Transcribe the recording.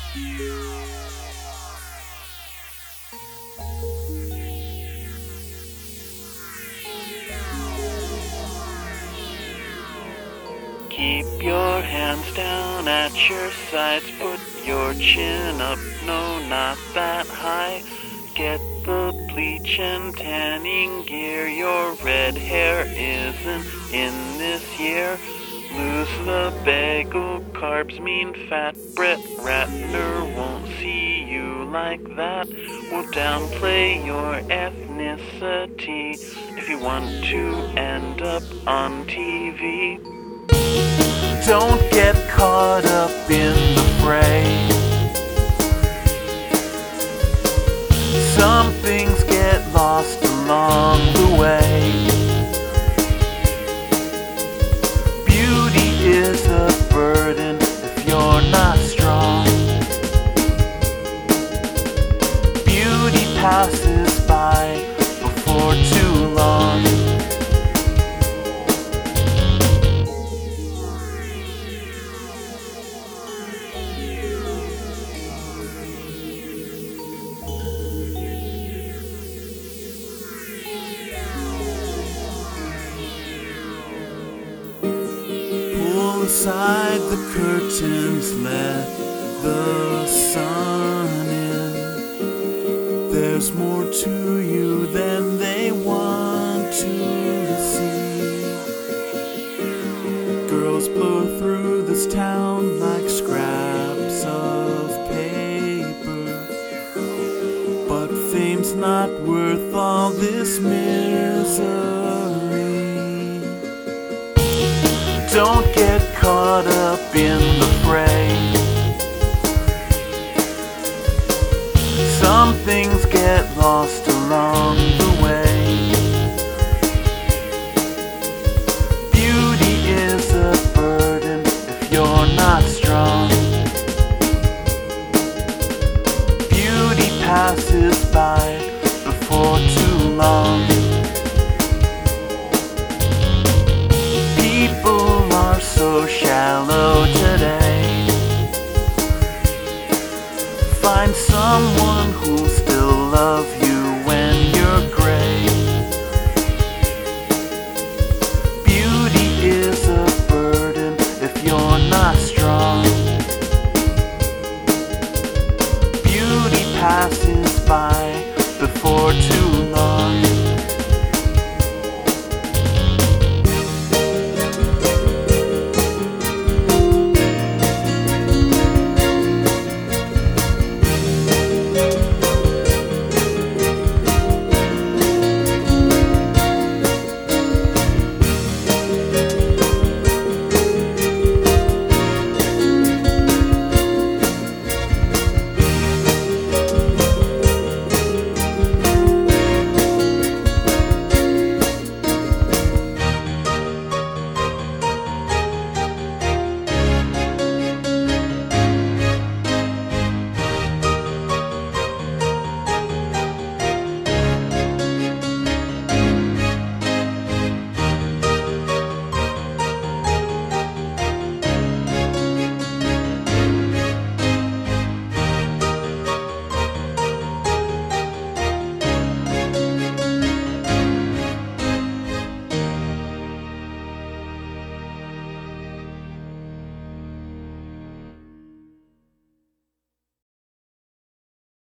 Keep your hands down at your sides, put your chin up, no, not that high. Get the bleach and tanning gear, your red hair isn't in this year. Lose the bagel, carbs mean fat. Brett Ratner won't see you like that. We'll downplay your ethnicity if you want to end up on TV. Don't get caught up in the fray. Some things get lost along the way. Beauty is a burden if you're not strong. Beauty passes by before too long. Pull aside the curtains, let the sun in. There's more to you than they want to see. Girls blow through this town like scraps of paper, but fame's not worth all this misery. Don't get caught up in the fray. Some things get lost along